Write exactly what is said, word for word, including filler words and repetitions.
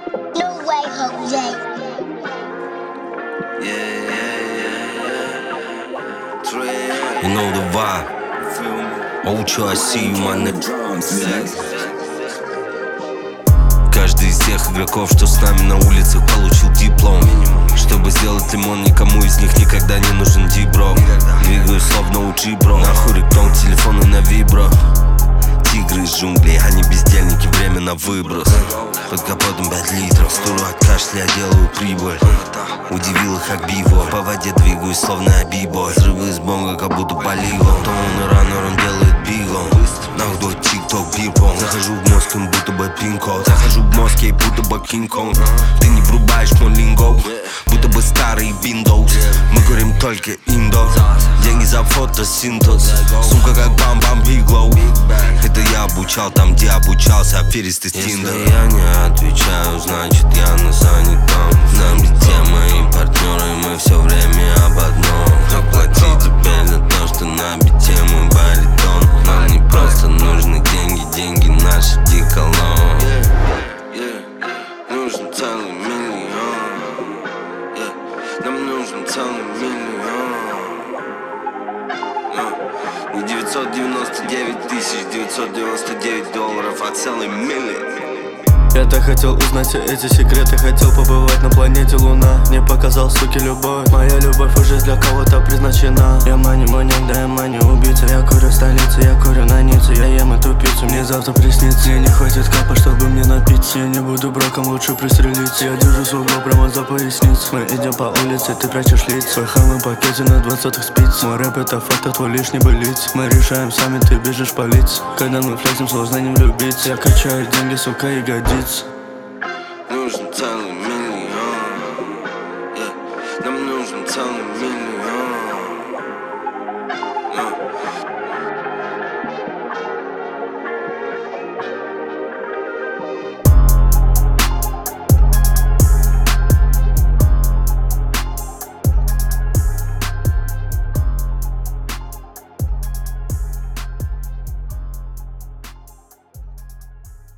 No way, Jose. Yeah, yeah, yeah, yeah. Trey, You know the vibe. feel me? Оучу, I see you, my nigga. Yeah. Каждый из тех игроков, что с нами на улицах, получил диплом. Чтобы сделать лимон, никому из них никогда не нужен дибро. Двигаюсь словно у джибро. Нахуй риктон, телефоны на вибро. Тигры из джунглей, они бездельники, время на выброс. Под капотом пять литров, стуру от кашля, я делаю прибыль. Удивил их как биво, по воде двигаюсь словно абибой. Взрывы из бонга, как будто поливом. То он и раннер, он делает бигом. Нахуй тик-ток, бирпонг. Захожу в мозг, им будто бы пин-код. Захожу в мозг, ей будто бы кинг-конг. Ты не врубаешь мой линго, будто бы старый Windows. Мы курим только индо. Деньги за фотосинтез. Сумка как бам-бам биглоу. Это я обучал там, где обучался аферисты с Тиндера. Если я не отвечаю, значит я на занятом. Нам где мои партнеры, мы все время об одном. Заплати тебе за то, что на бите мой баритон. Нам не просто нужны деньги, деньги наши диколон. Yeah, yeah. Нужен целый миллион. Yeah. Нам нужен целый миллион. uh. Не девятьсот девяносто девять тысяч девятьсот девяносто девять долларов, а целый миллион. Я так хотел узнать все эти секреты, хотел побывать на планете Луна. Не показал, суки, любовь. Моя любовь уже для кого-то предназначена. Я мани маньяк, да я мани убийца. Я курю в столице, я курю на Ницце. Я ем эту пиццу, мне завтра приснится. Мне не хватит капа, чтобы мне напиться. Я не буду браком, лучше пристрелиться. Я держу с угла прямо за поясницу. Мы идем по улице, ты прячешь лиц. Свой хамы пакете на двадцатых спиц. Мой рэп это факт, а твой лишний былиц. Мы решаем сами, ты бежишь по лицу. Когда мы флексим, сложно не влюбиться. Я качаю деньги, сука, ягодиц. Нужен целый миллион. Yeah. Нам нужен целый миллион.